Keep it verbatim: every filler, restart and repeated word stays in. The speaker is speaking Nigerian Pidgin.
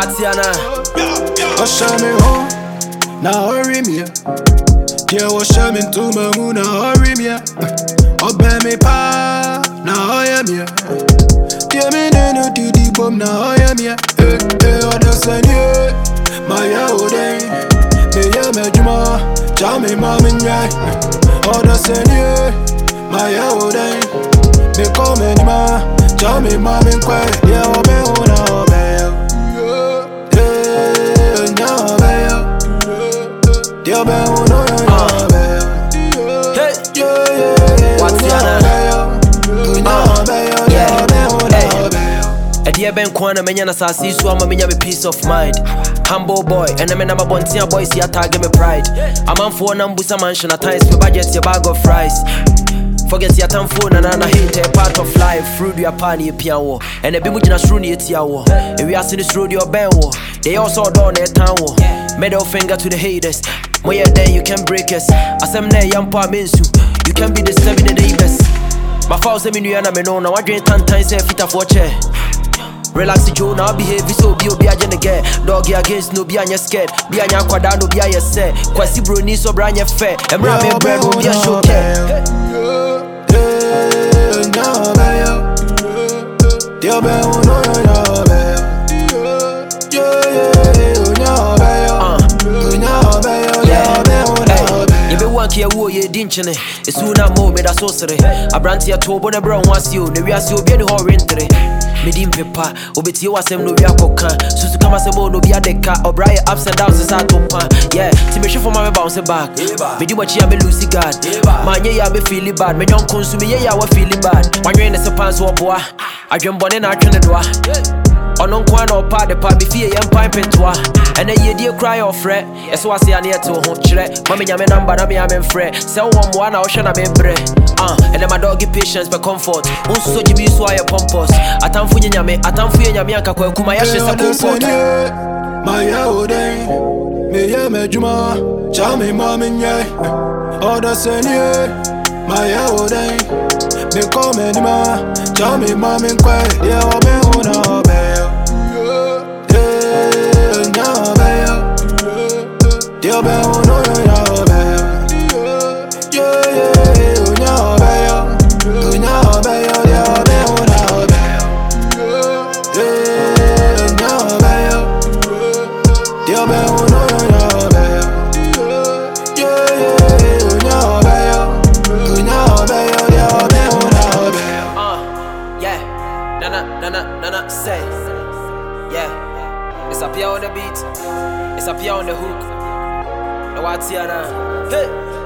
What's your name? Usher me home, now hurry me. Yeah, usher me to my moon, now hurry me. Obey me pa, now I am here. Yeah, me no do the bomb, now I am here. Eh, eh, understand you, my old day. Me yeah, me juma, jam me mom in ya. Understand you, my old day. Me call me ma, jam me mom in kwa. Yeah, obey una obey. Yeah, now obey. Yeah, obey una obey. Hey, Yeah, yeah, yeah. what's your name? Now obey. Yeah, obey una obey. A dear Ben Kwana Menana Sassi, so I'm a me peace of mind. Humble boy, and I'm a bontia boy, see a target me pride. I'm on for Nambusa mansion at times for budget your bag of fries. Forget your time phone and I hate a part of life. Fruit your pani piano, and a bimujina shruni at yawo. And we are seeing this road your benwo. They also done a town war. Middle finger to the haters. More there you can break us. As I'm there, young pa means you. You can be disturbing the neighbors. My father's a million, I'm no, now I drink ten times a fit for chair. Relax the Joe, now behave so be obi agent again. Doggy against no be anya scared. Be anya kwada no be anya say. Kwasi bro ni so branya fair. Emra me bread no be a show care. Now obey. Yeah, obey una obey. Yeah, yeah, now obey. Now obey. Yeah, obey una obey. You be one kia wo ye dinchene. It's una mo me da so sere. Abranti a tobo na bro wants you. Ne we are so be no rentre. Medim pepa, obeti wasem no bia koka. Susu kama semo no bia deka. Obraye ups and downs is at topa. Yeah, Timeshu for my bounce back. Medi wachi ya me Lucy God. Manye ya me feeling bad. Me yon consume ye ya wa feeling bad. Wanyo ne se pants wo boa. Adwem bone na atwene doa. Ono nkwa na opa de pa me fie ye mpan pentoa. Ene ye die cry of fret. Eso wase ane eto ho kire. Mama nya me number na me ya me mfre. Se wo mo na wo hwe na me bre. Ah, and my doggy patience but comfort. Unso so jibi so aye pompous. Atamfu nyame, atamfu ye nyame anka kwa kuma ya hwese comfort. My old day. Me ye me juma, jam me mom in ya. Order send you. My old day. Me call me ma, jam me mom in kwa. Yeah, obey una obey. Yeah, now obey. Yeah, obey una obey. Yeah, yeah, now obey. Now obey. Yeah, obey una obey. Yeah, now obey. Yeah, obey una obey. Yeah, yeah, now obey. Now obey. Yeah, obey una obey. Uh, yeah, nana, nana, nana, say, yeah, it's up here on the beat, it's up here on the hook. Now what's here now? Hey.